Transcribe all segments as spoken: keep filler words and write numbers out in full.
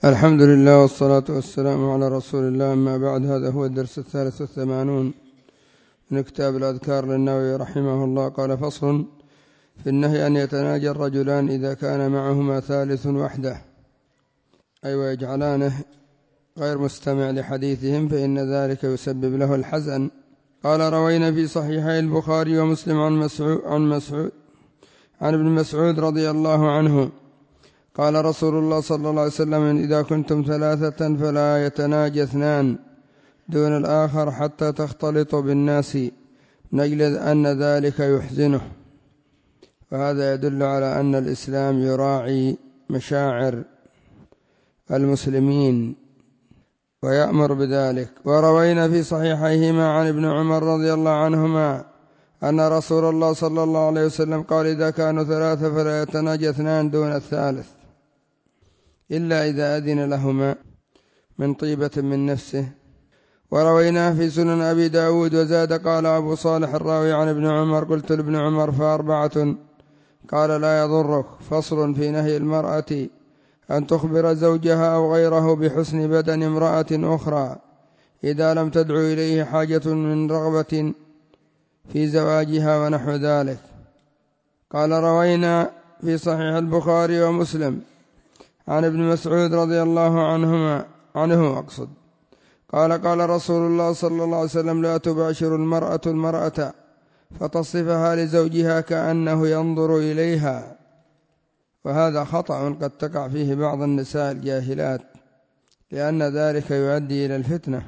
الحمد لله والصلاة والسلام على رسول الله، أما بعد. هذا هو الدرس الثالث والثمانون من كتاب الأذكار للنووي رحمه الله. قال: فصل في النهي أن يتناجى الرجلان إذا كان معهما ثالث وحده، أي ويجعلانه غير مستمع لحديثهم، فإن ذلك يسبب له الحزن. قال: روينا في صحيحي البخاري ومسلم عن مسعود عن مسعود عن ابن مسعود رضي الله عنه قال رسول الله صلى الله عليه وسلم: إذا كنتم ثلاثة فلا يتناجى اثنان دون الآخر حتى تختلطوا بالناس، من أجل أن ذلك يحزنه. وهذا يدل على أن الإسلام يراعي مشاعر المسلمين ويأمر بذلك. وروينا في صحيحيهما عن ابن عمر رضي الله عنهما أن رسول الله صلى الله عليه وسلم قال: إذا كانوا ثلاثة فلا يتناجى اثنان دون الثالث، إلا إذا أذن لهما من طيبة من نفسه. ورويناه في سنن أبي داود وزاد: قال أبو صالح الراوي عن ابن عمر: قلت لابن عمر: فأربعة؟ قال: لا يضرك. فصل في نهي المرأة أن تخبر زوجها أو غيره بحسن بدن امرأة أخرى إذا لم تدعو إليه حاجة من رغبة في زواجها ونحو ذلك. قال: روينا في صحيح البخاري ومسلم عن ابن مسعود رضي الله عنهما عنه أقصد قال: قال رسول الله صلى الله عليه وسلم: لا تباشر المرأة المرأة فتصفها لزوجها كأنه ينظر إليها. وهذا خطأ قد تقع فيه بعض النساء الجاهلات، لأن ذلك يؤدي إلى الفتنة.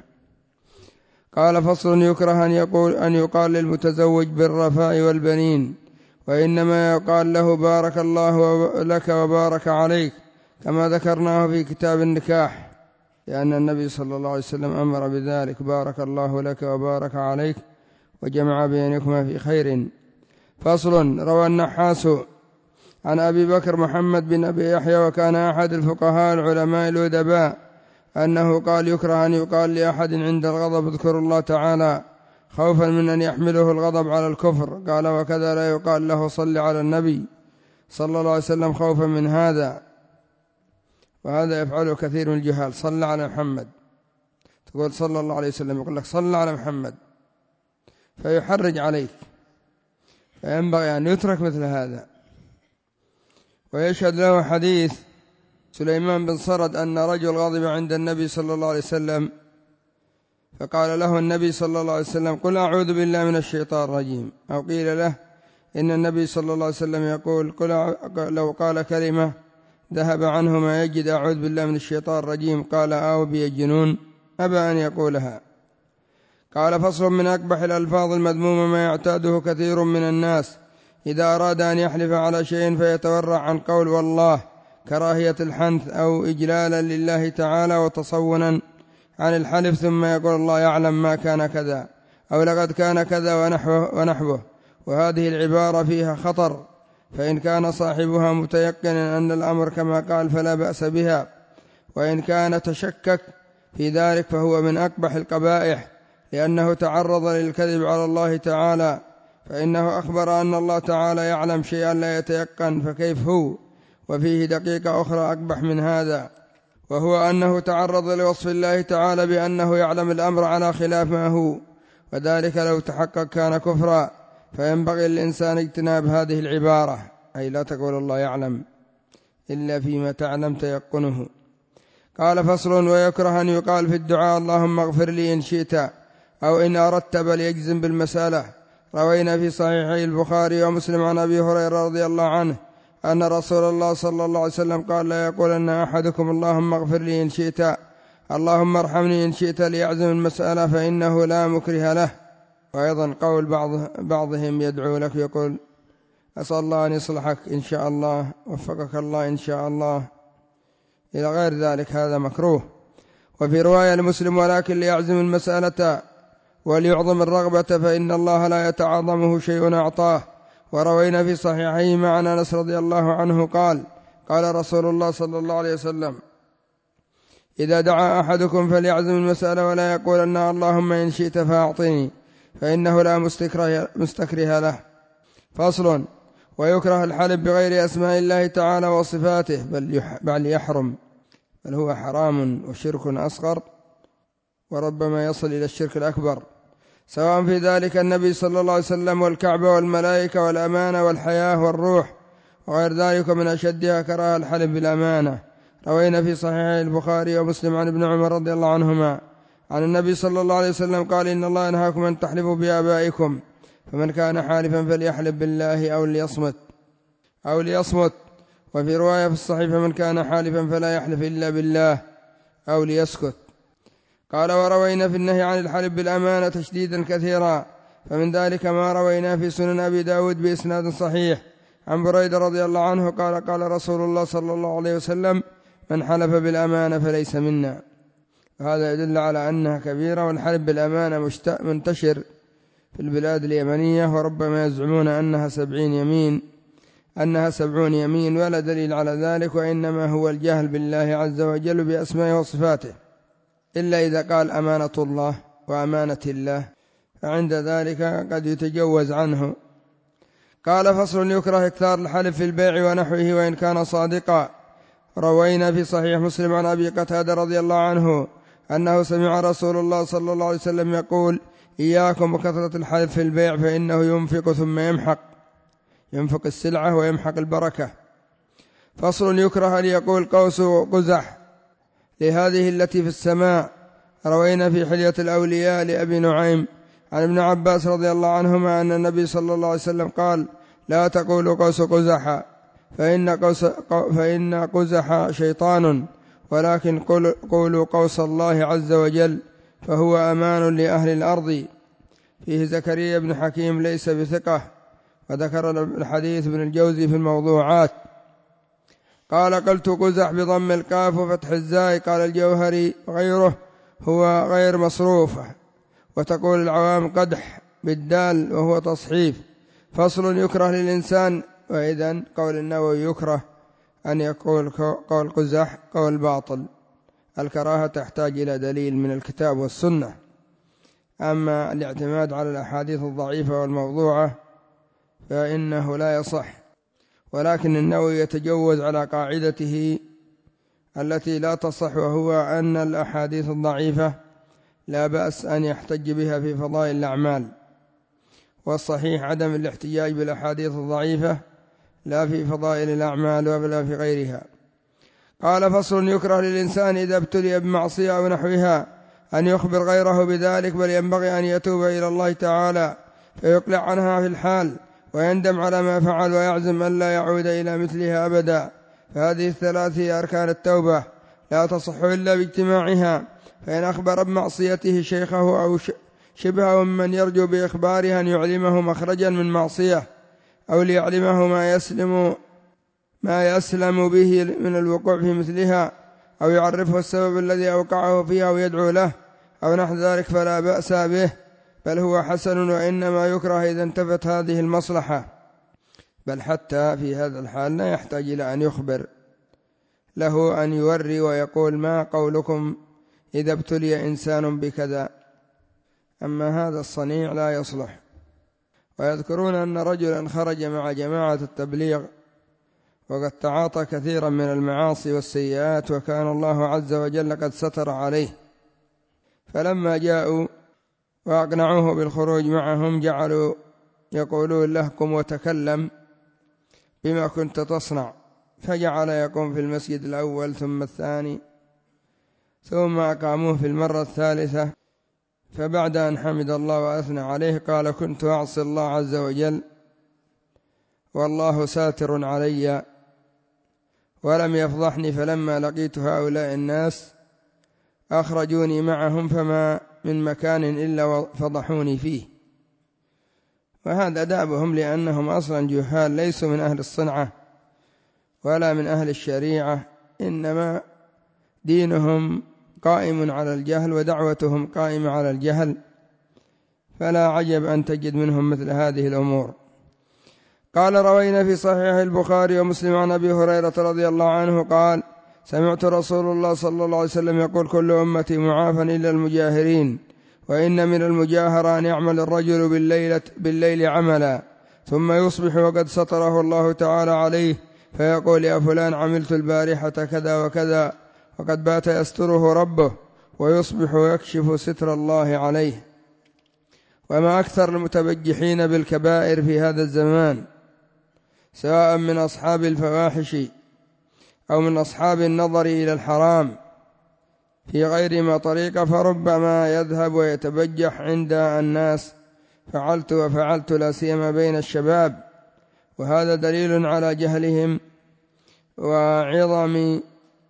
قال: فصل يكره أن يقول أن يقال للمتزوج بالرفاء والبنين، وإنما يقال له: بارك الله لك وبارك عليك، كما ذكرناه في كتاب النكاح، لأن النبي صلى الله عليه وسلم أمر بذلك: بارك الله لك وبارك عليك وجمع بينكما في خير. فصل روى النحاس عن أبي بكر محمد بن أبي يحيى، وكان أحد الفقهاء العلماء الأدباء، أنه قال: يكره أن يقال لأحد عند الغضب اذكر الله تعالى، خوفا من أن يحمله الغضب على الكفر. قال: وكذا لا يقال له صل على النبي صلى الله عليه وسلم خوفا من هذا. وهذا يفعله كثير من الجهال: صلى على محمد، تقول صلى الله عليه وسلم، يقول لك صلى على محمد، فيحرج عليك. فينبغي أن يترك مثل هذا. ويشهد له حديث سليمان بن صرد أن رجل غضب عند النبي صلى الله عليه وسلم، فقال له النبي صلى الله عليه وسلم: قل أعوذ بالله من الشيطان الرجيم. أو قيل له إن النبي صلى الله عليه وسلم يقول: قل لو قال كلمة ذهب عنه ما يجد أعوذ بالله من الشيطان الرجيم. قال: أو بيجنون، أبى أن يقولها. قال: فصل من أقبح الألفاظ المذمومة ما يعتاده كثير من الناس إذا أراد أن يحلف على شيء فيتورع عن قول والله، كراهية الحنث أو إجلالا لله تعالى وتصونا عن الحلف، ثم يقول الله يعلم ما كان كذا، أو لقد كان كذا ونحوه, ونحوه. وهذه العبارة فيها خطر، فإن كان صاحبها متيقنا أن الأمر كما قال فلا بأس بها، وإن كان تشكك في ذلك فهو من أقبح القبائح، لأنه تعرض للكذب على الله تعالى، فإنه أخبر أن الله تعالى يعلم شيئا لا يتيقن، فكيف هو؟ وفيه دقيقة أخرى أقبح من هذا، وهو أنه تعرض لوصف الله تعالى بأنه يعلم الأمر على خلاف ما هو، وذلك لو تحقق كان كفرا. فينبغي للإنسان اجتناب هذه العبارة، أي لا تقول الله يعلم إلا فيما تعلم تيقنه. قال: فصل ويكره أن يقال في الدعاء: اللهم اغفر لي إن شئت، أو إن أردت، بل يجزم بالمسألة. روينا في صحيحي البخاري ومسلم عن أبي هريرة رضي الله عنه أن رسول الله صلى الله عليه وسلم قال: لا يقولن أحدكم اللهم اغفر لي إن شئت، اللهم ارحمني إن شئت، ليعزم المسألة، فإنه لا مكره له. وأيضا قول بعض بعضهم يدعو لك يقول: أسأل الله أن يصلحك إن شاء الله، وفقك الله إن شاء الله، إلى غير ذلك، هذا مكروه. وفي رواية لمسلم: ولكن ليعزم المسألة وليعظم الرغبة، فإن الله لا يتعاظمه شيء أعطاه. وروينا في صحيحيه مع أنس رضي الله عنه قال: قال رسول الله صلى الله عليه وسلم: إذا دعا أحدكم فليعزم المسألة ولا يقولن اللهم إن شئت فأعطني، فإنه لا مستكره, مستكره له. فصل ويكره الحلف بغير أسماء الله تعالى وصفاته، بل يحرم بل هو حرام وشرك أصغر، وربما يصل إلى الشرك الأكبر، سواء في ذلك النبي صلى الله عليه وسلم والكعبة والملائكة والأمانة والحياة والروح وغير ذلك. من أشدها كراهة الحلف بالأمانة. روينا في صحيح البخاري ومسلم عن ابن عمر رضي الله عنهما عن النبي صلى الله عليه وسلم قال: إن الله ينهاكم أن تحلفوا بآبائكم، فمن كان حالفا فليحلف بالله أو ليصمت أو ليصمت وفي رواية في الصحيح: فمن كان حالفا فلا يحلف إلا بالله أو ليسكت. قال: وروينا في النهي عن الحلف بالأمانة تشديدا كثيرا، فمن ذلك ما روينا في سنن أبي داود بإسناد صحيح عن بريدة رضي الله عنه قال: قال رسول الله صلى الله عليه وسلم: من حلف بالأمانة فليس منا. هذا يدل على أنها كبيرة، والحلف بالأمانة منتشر في البلاد اليمنية، وربما يزعمون أنها سبعين يمين أنها سبعون يمين، ولا دليل على ذلك، وإنما هو الجهل بالله عز وجل بأسمائه وصفاته، إلا إذا قال أمانة الله وأمانة الله، فعند ذلك قد يتجوز عنه. قال: فصل: يكره إكثار الحلف في البيع ونحوه وإن كان صادقا. روينا في صحيح مسلم عن أبي قتادة رضي الله عنه أنه سمع رسول الله صلى الله عليه وسلم يقول: إياكم وكثرة الحلف في البيع، فإنه ينفق ثم يمحق ينفق السلعة ويمحق البركة. فصل: يكره أن يقول قوس قزح لهذه التي في السماء. روينا في حلية الأولياء لأبي نعيم عن ابن عباس رضي الله عنهما أن النبي صلى الله عليه وسلم قال: لا تقولوا قوس قزح، فإن قوس, فإن قزح شيطان، ولكن قولوا قوس الله عز وجل، فهو أمان لأهل الأرض. فيه زكريا بن حكيم ليس بثقة، وذكر الحديث ابن الجوزي في الموضوعات. قال: قلت قزح بضم الكاف وفتح الزاي. قال الجوهري وغيره: هو غير مصروف. وتقول العوام قدح بالدال وهو تصحيف. فصل: يكره للإنسان. وإذن قول النووي يكره أن يقول قول قزح قول باطل. الكراهة تحتاج إلى دليل من الكتاب والسنة، أما الاعتماد على الأحاديث الضعيفة والموضوعة فإنه لا يصح. ولكن النووي يتجوز على قاعدته التي لا تصح، وهو أن الأحاديث الضعيفة لا بأس أن يحتج بها في فضائل الأعمال، والصحيح عدم الاحتجاج بالأحاديث الضعيفة لا في فضائل الأعمال ولا في غيرها. قال: فصل: يكره للإنسان إذا ابتلي بمعصية أو نحوها أن يخبر غيره بذلك، بل ينبغي أن يتوب إلى الله تعالى فيقلع عنها في الحال ويندم على ما فعل ويعزم أن لا يعود إلى مثلها أبدا. فهذه الثلاث هي أركان التوبة، لا تصح إلا باجتماعها. فإن أخبر بمعصيته شيخه أو شبهه ممن يرجو بإخباره أن يعلمه مخرجا من معصية، أو ليعلمه ما يسلم ما يسلم به من الوقوع في مثلها، أو يعرفه السبب الذي أوقعه فيها ويدعو له أو نحو ذلك، فلا بأس به، بل هو حسن. وإنما يكره إذا انتفت هذه المصلحة، بل حتى في هذا الحال لا يحتاج إلى أن يخبر، له أن يوري ويقول: ما قولكم إذا ابتلي إنسان بكذا. أما هذا الصنيع لا يصلح. ويذكرون أن رجلا خرج مع جماعة التبليغ وقد تعاطى كثيرا من المعاصي والسيئات، وكان الله عز وجل قد ستر عليه، فلما جاءوا وأقنعوه بالخروج معهم جعلوا يقولون له: قم وتكلم بما كنت تصنع. فجعل يقوم في المسجد الأول ثم الثاني، ثم أقاموه في المرة الثالثة، فبعد أن حمد الله وأثنى عليه قال: كنت أعصي الله عز وجل والله ساتر علي ولم يفضحني، فلما لقيت هؤلاء الناس أخرجوني معهم، فما من مكان إلا فضحوني فيه. وهذا دابهم، لأنهم أصلا جهال، ليسوا من أهل الصنعة ولا من أهل الشريعة، إنما دينهم قائم على الجهل ودعوتهم قائمة على الجهل، فلا عجب أن تجد منهم مثل هذه الأمور. قال: روينا في صحيح البخاري ومسلم عن أبي هريرة رضي الله عنه قال: سمعت رسول الله صلى الله عليه وسلم يقول: كل أمتي معافى إلا المجاهرين، وإن من المجاهرة أن يعمل الرجل بالليل, بالليل عملا ثم يصبح وقد ستره الله تعالى عليه، فيقول: يا فلان عملت البارحة كذا وكذا، وقد بات يستره ربه ويصبح يكشف ستر الله عليه. وما أكثر المتبجحين بالكبائر في هذا الزمان، سواء من أصحاب الفواحش أو من أصحاب النظر إلى الحرام في غير ما طريق، فربما يذهب ويتبجح عند الناس فعلت وفعلت، لا سيما بين الشباب، وهذا دليل على جهلهم وعظم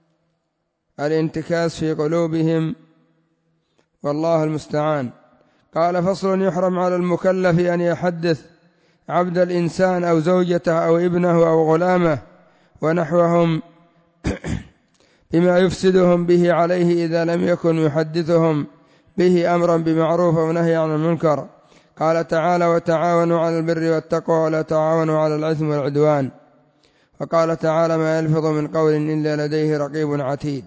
الانتكاس في قلوبهم، والله المستعان. قال: فصل: يحرم على المكلف أن يحدث عبد الإنسان أو زوجته أو ابنه أو غلامه ونحوهم بما يفسدهم به عليه إذا لم يكن يحدثهم به أمرا بمعروف أو نهي عن المنكر. قال تعالى: وتعاونوا على البر والتقوى ولا تعاونوا على الإثم والعدوان. وقال تعالى: ما يلفظ من قول إلا لديه رقيب عتيد.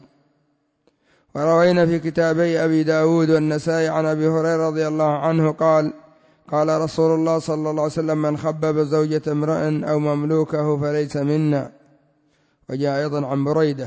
وروينا في كتابي أبي داود والنسائي عن أبي هريرة رضي الله عنه قال: قال رسول الله صلى الله عليه وسلم: من خبب زوجة امرأ أو مملوكه فليس منا. وجاء أيضا عن بريدة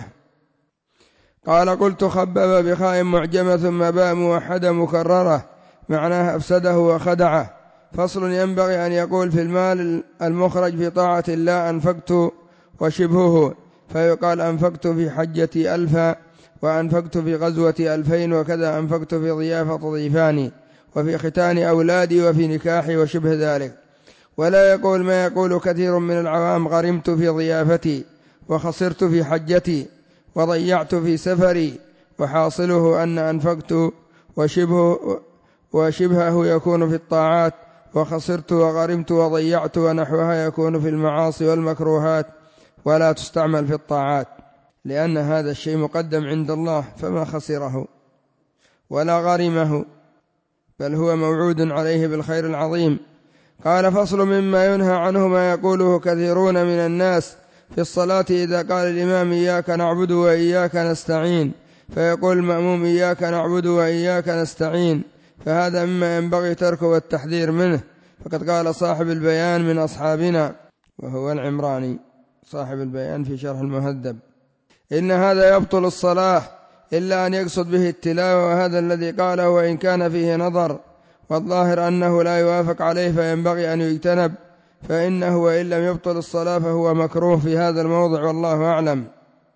قال: قلت: خبب بخاء معجمة ثم باء موحدة مكررة معناها أفسده وخدعه. فصل: ينبغي أن يقول في المال المخرج في طاعة الله أنفقت وشبهه، فيقال أنفقت في حجة ألفا، وأنفقت في غزوة ألفين، وكذا أنفقت في ضيافة ضيفاني، وفي ختان أولادي، وفي نكاحي وشبه ذلك. ولا يقول ما يقول كثير من العوام: غرمت في ضيافتي، وخسرت في حجتي، وضيعت في سفري. وحاصله أن أنفقت وشبهه, وشبهه يكون في الطاعات، وخسرت وغرمت وضيعت ونحوها يكون في المعاصي والمكروهات، ولا تستعمل في الطاعات، لأن هذا الشيء مقدم عند الله، فما خسره ولا غرمه، بل هو موعود عليه بالخير العظيم. قال: فصل: مما ينهى عنه ما يقوله كثيرون من الناس في الصلاة إذا قال الإمام: إياك نعبد وإياك نستعين، فيقول المأموم: إياك نعبد وإياك نستعين، فهذا مما ينبغي تركه والتحذير منه. فقد قال صاحب البيان من أصحابنا، وهو العمراني صاحب البيان في شرح المهذب: إن هذا يبطل الصلاة إلا أن يقصد به التلاوة، وهذا الذي قاله وإن كان فيه نظر، والظاهر أنه لا يوافق عليه، فينبغي أن يجتنب، فإنه وإن لم يبطل الصلاة فهو مكروه في هذا الموضع، والله أعلم.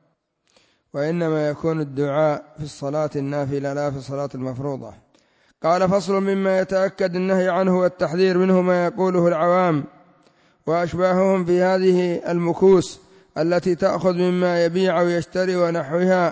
وإنما يكون الدعاء في الصلاة النافلة لا في الصلاة المفروضة. قال: فصل: مما يتأكد النهي عنه والتحذير منه ما يقوله العوام وأشباههم في هذه المكوس التي تأخذ مما يبيع ويشتري ونحوها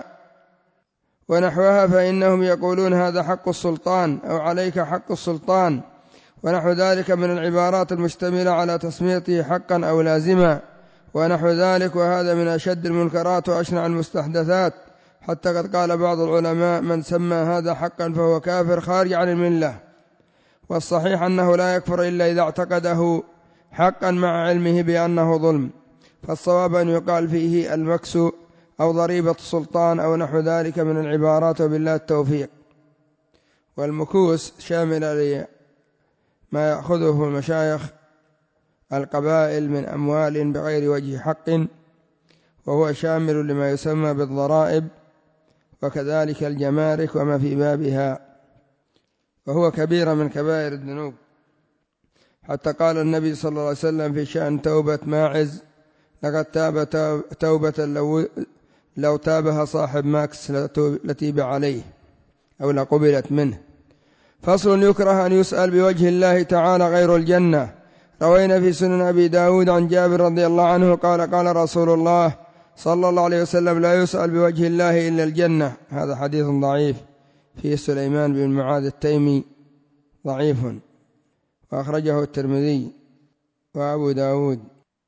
ونحوها فإنهم يقولون: هذا حق السلطان، أو عليك حق السلطان، ونحو ذلك من العبارات المشتملة على تسميته حقا أو لازما ونحو ذلك. وهذا من أشد المنكرات وأشنع المستحدثات، حتى قد قال بعض العلماء: من سمى هذا حقا فهو كافر خارج عن الملة. والصحيح أنه لا يكفر إلا إذا اعتقده حقا مع علمه بأنه ظلم، فالصواب أن يقال فيه المكس أو ضريبة السلطان أو نحو ذلك من العبارات، وبالله التوفيق. والمكوس شامل لما يأخذه المشايخ القبائل من أموال بغير وجه حق، وهو شامل لما يسمى بالضرائب، وكذلك الجمارك وما في بابها، وهو كبيرة من كبائر الذنوب. حتى قال النبي صلى الله عليه وسلم في شأن توبة ماعز: لقد تاب توبة لو, لو تابها صاحب ماكس لتيب عليه أو لقبلت منه. فصل: يكره أن يسأل بوجه الله تعالى غير الجنة. روينا في سنن أبي داود عن جابر رضي الله عنه قال: قال رسول الله صلى الله عليه وسلم: لا يسأل بوجه الله إلا الجنة. هذا حديث ضعيف فيه سليمان بن معاذ التيمي ضعيف، وأخرجه الترمذي وأبو داود.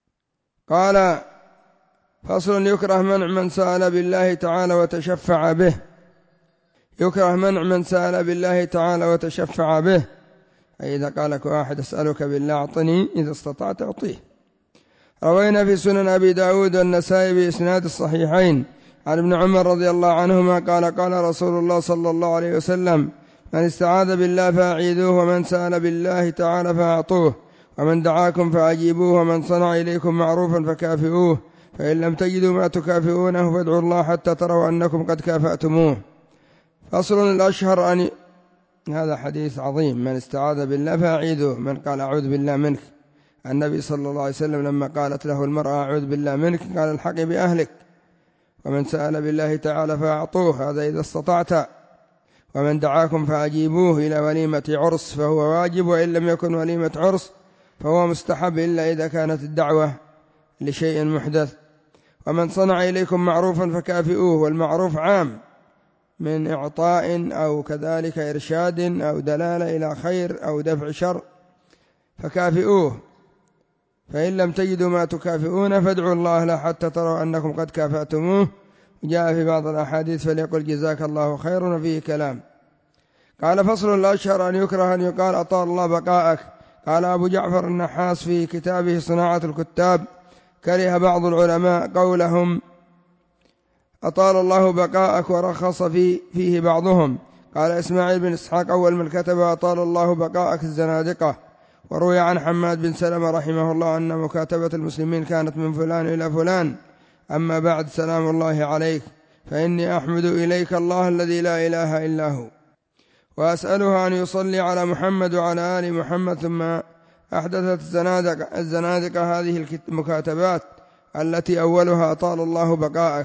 قال: فصل: يكره منع من سأل بالله تعالى وتشفع به. يكره منع من سأل بالله تعالى وتشفع به، أي إذا قالك واحد: أسألك بالله أعطني، إذا استطعت أعطيه. روينا في سنن أبي داود والنسائي بإسناد الصحيحين عن ابن عمر رضي الله عنهما قال: قال رسول الله صلى الله عليه وسلم: من استعاذ بالله فأعيذوه، ومن سأل بالله تعالى فأعطوه، ومن دعاكم فأجيبوه، ومن صنع إليكم معروفا فكافئوه، فإن لم تجدوا ما تكافئونه فادعوا الله حتى تروا أنكم قد كافأتموه. فصل الأشهر أن هذا حديث عظيم: من استعاذ بالله فأعيذه. من قال أعوذ بالله منك، النبي صلى الله عليه وسلم لما قالت له المرأة أعوذ بالله منك قال الحقي بأهلك. ومن سأل بالله تعالى فأعطوه، هذا إذا استطعت. ومن دعاكم فأجيبوه إلى وليمة عرس فهو واجب، وإن لم يكن وليمة عرس فهو مستحب إلا إذا كانت الدعوة لشيء محدث. ومن صنع إليكم معروفا فكافئوه، والمعروف عام من إعطاء أو كذلك إرشاد أو دلالة إلى خير أو دفع شر، فكافئوه. فإن لم تجدوا ما تكافئون فادعوا الله له حتى تروا أنكم قد كافأتموه. جاء في بعض الأحاديث فليقل جزاك الله خيرا وفيه كلام. قال: فصل الأشهر أن يكره أن يقال أطال الله بقاءك. قال أبو جعفر النحاس في كتابه صناعة الكتاب: كره بعض العلماء قولهم أطال الله بقاءك، ورخص في فيه بعضهم. قال إسماعيل بن إسحاق: أول من كتب أطال الله بقاءك الزنادقة. وروي عن حماد بن سلمة رحمه الله أن مكاتبة المسلمين كانت من فلان إلى فلان. أما بعد، سلام الله عليك، فإني أحمد إليك الله الذي لا إله إلا هو، وأسأله أن يصلي على محمد وعلى آل محمد. ثم أحدثت الزنادقة, الزنادقة هذه المكاتبات التي أولها أطال الله بقاءك،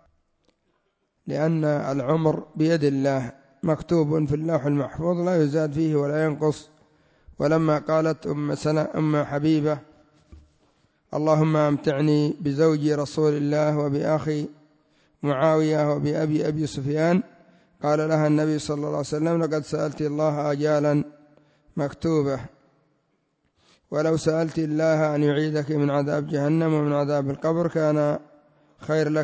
لأن العمر بيد الله مكتوب في اللوح المحفوظ لا يزاد فيه ولا ينقص. ولما قالت أم سنة أم حبيبة: اللهم أمتعني بزوجي رسول الله وبأخي معاوية وبأبي أبي سفيان، قال لها النبي صلى الله عليه وسلم: لقد سألت الله آجالا مكتوبة، ولو سألت الله أن يعيدك من عذاب جهنم ومن عذاب القبر كان خير لك.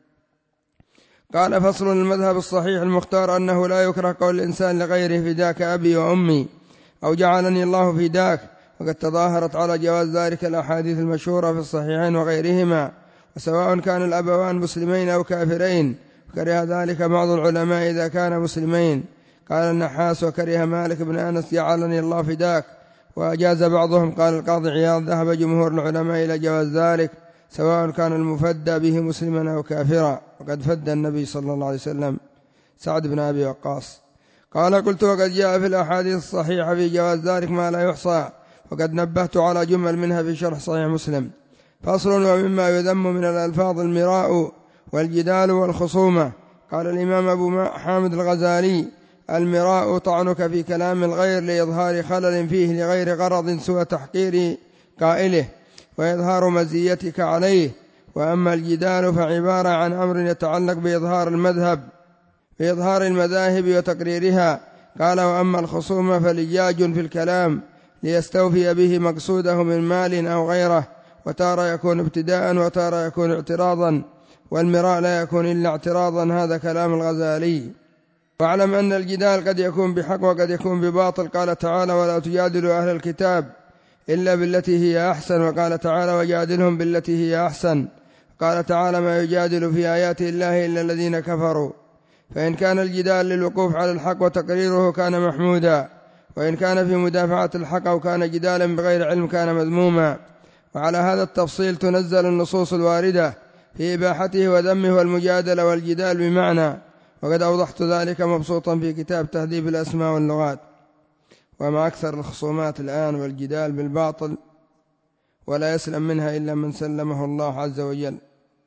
قال: فصل المذهب الصحيح المختار أنه لا يكره قول الإنسان لغيره فداك أبي وأمي أو جعلني الله فداك، وقد تظاهرت على جواز ذلك الأحاديث المشهورة في الصحيحين وغيرهما، وسواء كان الأبوان مسلمين أو كافرين. وكره ذلك بعض العلماء إذا كان مسلمين. قال النحاس: وكره مالك بن أنس جعلني الله فداك، وأجاز بعضهم. قال القاضي عياض: ذهب جمهور العلماء إلى جواز ذلك سواء كان المفدى به مسلما أو كافرا، وقد فدى النبي صلى الله عليه وسلم سعد بن أبي وقاص. قال: قلت: وقد جاء في الأحاديث الصحيحة في جواز ذلك ما لا يحصى، وقد نبهت على جمل منها في شرح صحيح مسلم. فصل: ومما يذم من الألفاظ المراء والجدال والخصومة. قال الإمام أبو حامد الغزالي: المراء طعنك في كلام الغير لإظهار خلل فيه لغير غرض سوى تحقير قائله وإظهار مزيتك عليه. وأما الجدال فعبارة عن أمر يتعلق بإظهار المذهب بإظهار المذاهب وتقريرها. قال: وأما الخصومة فلجاج في الكلام ليستوفي به مقصوده من مال أو غيره، وتارة يكون ابتداء وتارة يكون اعتراضا، والمراء لا يكون إلا اعتراضا. هذا كلام الغزالي. واعلم أن الجدال قد يكون بحق وقد يكون بباطل. قال تعالى: ولا تجادلوا أهل الكتاب إلا بالتي هي أحسن. وقال تعالى: وجادلهم بالتي هي أحسن. قال تعالى: ما يجادل في آيات الله إلا الذين كفروا. فإن كان الجدال للوقوف على الحق وتقريره كان محمودا، وإن كان في مدافعة الحق أو كان جدالا بغير علم كان مذموما. وعلى هذا التفصيل تنزل النصوص الواردة في إباحته وذمه والمجادلة والجدال بمعنى، وقد أوضحت ذلك مبسوطا في كتاب تهذيب الأسماء واللغات. وما أكثر الخصومات الآن والجدال بالباطل، ولا يسلم منها إلا من سلمه الله عز وجل،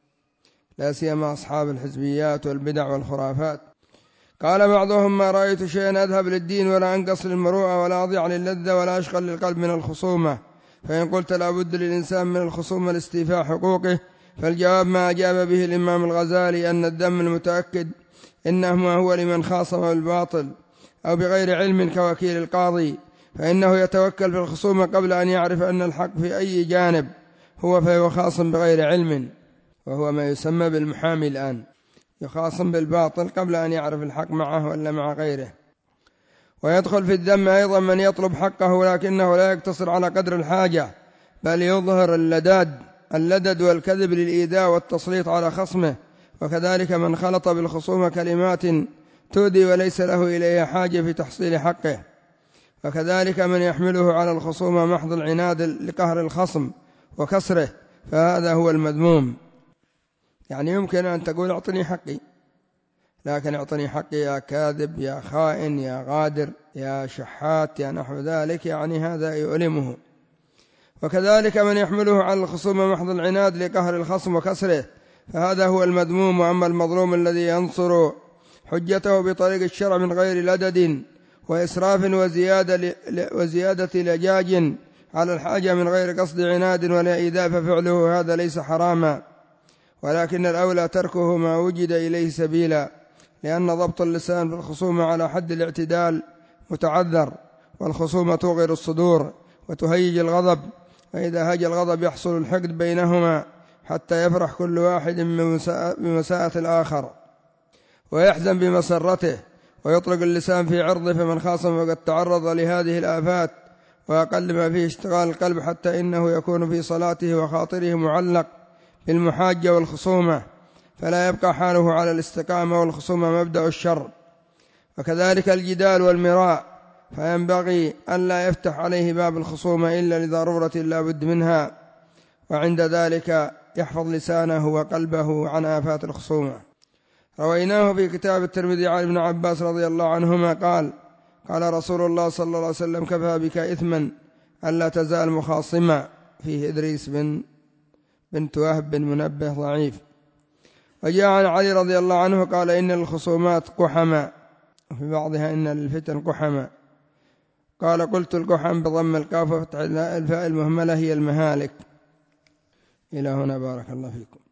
لا سيما أصحاب الحزبيات والبدع والخرافات. قال بعضهم: ما رأيت شيئا أذهب للدين ولا أنقص للمروءة ولا أضيع للذة ولا أشغل للقلب من الخصومة. فإن قلت لا بد للإنسان من الخصومة لاستيفاء حقوقه، فالجواب ما أجاب به الإمام الغزالي أن الذم المتأكد إنما هو لمن خاصم بالباطل أو بغير علم كوكيل القاضي، فإنه يتوكل في الخصومة قبل أن يعرف أن الحق في أي جانب هو، فهو خاصم بغير علم، وهو ما يسمى بالمحامي الآن، يخاصم بالباطل قبل أن يعرف الحق معه ولا مع غيره. ويدخل في الذم أيضا من يطلب حقه لكنه لا يقتصر على قدر الحاجة، بل يظهر اللداد اللدد والكذب للإيذاء والتسليط على خصمه. وكذلك من خلط بالخصومة كلمات تؤذي وليس له إليها حاجة في تحصيل حقه. وكذلك من يحمله على الخصومة محض العناد لقهر الخصم وكسره، فهذا هو المذموم. يعني يمكن أن تقول أعطني حقي، لكن أعطني حقي يا كاذب يا خائن يا غادر يا شحات يا نحو ذلك، يعني هذا يؤلمه. وكذلك من يحمله على الخصوم محض العناد لقهر الخصم وكسره، فهذا هو المذموم. وأما المظلوم الذي ينصر حجته بطريق الشرع من غير لدد وإسراف وزيادة, وزيادة لجاج على الحاجة من غير قصد عناد ولا إيذاء، ففعله هذا ليس حراما، ولكن الأولى تركه ما وجد إليه سبيلا، لأن ضبط اللسان في الخصومة على حد الاعتدال متعذر، والخصومة توغر الصدور وتهيج الغضب، فإذا هاج الغضب يحصل الحقد بينهما حتى يفرح كل واحد بمساءة الآخر ويحزن بمسرته ويطلق اللسان في عرضه، فمن خاصم فقد تعرض لهذه الآفات، وأقل ما فيه اشتغال القلب، حتى إنه يكون في صلاته وخاطره معلق بالمحاجة والخصومة، فلا يبقى حاله على الاستقامة، والخصومة مبدأ الشر. وكذلك الجدال والمراء، فينبغي أن لا يفتح عليه باب الخصومة إلا لضرورة لا بد منها، وعند ذلك يحفظ لسانه وقلبه عن آفات الخصومة. رويناه في كتاب الترمذي عن ابن عباس رضي الله عنهما قال: قال رسول الله صلى الله عليه وسلم: كفى بك إثما ألا تزال مخاصما. فيه إدريس بن بنت وهب بن منبه ضعيف. وجاء عن علي رضي الله عنه قال: إن الخصومات قحما، وفي بعضها إن للفتن قحما. قال: قلت القحم بضم الكاف وفتح الفاء المهملة هي المهالك. إلى هنا بارك الله فيكم.